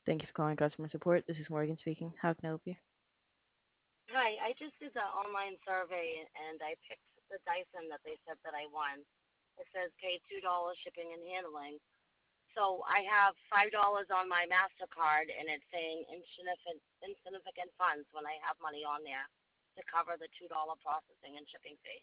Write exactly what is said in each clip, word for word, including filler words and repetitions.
Thank you for calling customer support. This is Morgan speaking. How can I help you? Hi, I just did the online survey and I picked the Dyson that they said that I won. It says pay two dollars shipping and handling. So I have five dollars on my Mastercard and it's saying insignificant insignificant funds when I have money on there to cover the two dollar processing and shipping fee.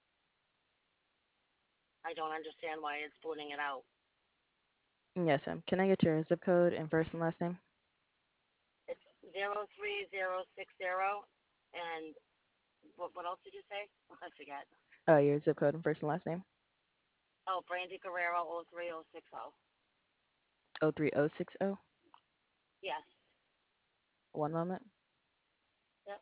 I don't understand why it's booting it out. Yes, ma'am. Can I get your zip code and first and last name? It's zero three zero six zero and what what else did you say? I forget. Uh, your zip code and first and last name. Oh, Brandy Guerrero oh three oh six oh. Oh three oh six oh. Yes. One moment. Yep.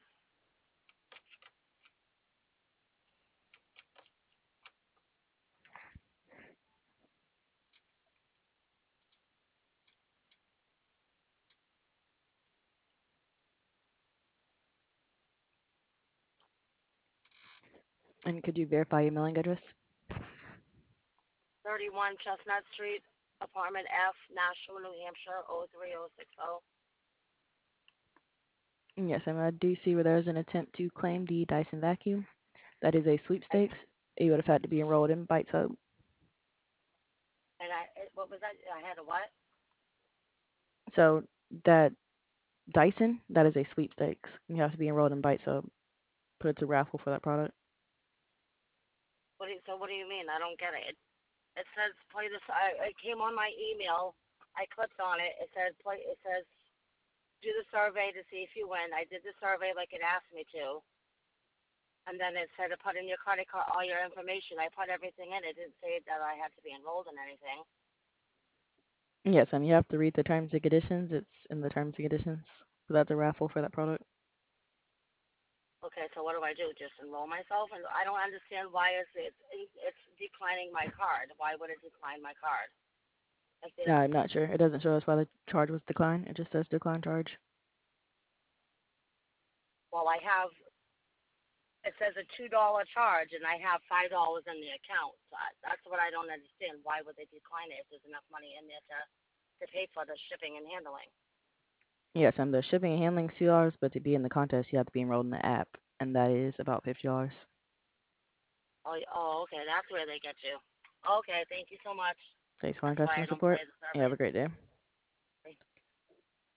And could you verify your mailing address? thirty-one Chestnut Street, apartment F, Nashua, New Hampshire, oh three oh six oh. Yes, ma'am. I do see where there was an attempt to claim the Dyson vacuum. That is a I, sweepstakes. You would have had to be enrolled in Bites Hub. and I, what was that? I had a what? So that Dyson, that is a sweepstakes. You have to be enrolled in Bites Hub. Put it to raffle for that product. What do you, so what do you mean? I don't get it. It, it says play this. I, it came on my email. I clicked on it. It says play. It says do the survey to see if you win. I did the survey like it asked me to, and then it said to put in your credit card all your information. I put everything in. It didn't say that I had to be enrolled in anything. Yes, and you have to read the terms and conditions. It's in the terms and conditions. So that's a raffle for that product. Okay, so what do I do? Just enroll myself? And I don't understand why it's it's it's declining my card. Why would it decline my card? Like No, there's I'm not sure. It doesn't show us why the charge was declined. It just says decline charge. well, I have it says a two dollar charge, and I have five dollars in the account. So I, that's what I don't understand. Why would they decline it if there's enough money in there to to pay for the shipping and handling? Yes, and the shipping and handling is two dollars, but to be in the contest, you have to be enrolled in the app, and that is about fifty dollars. Oh, oh, okay, that's where they get you. Okay, thank you so much. Thanks for calling That's why customer I don't support. play the You have a surveys. great day.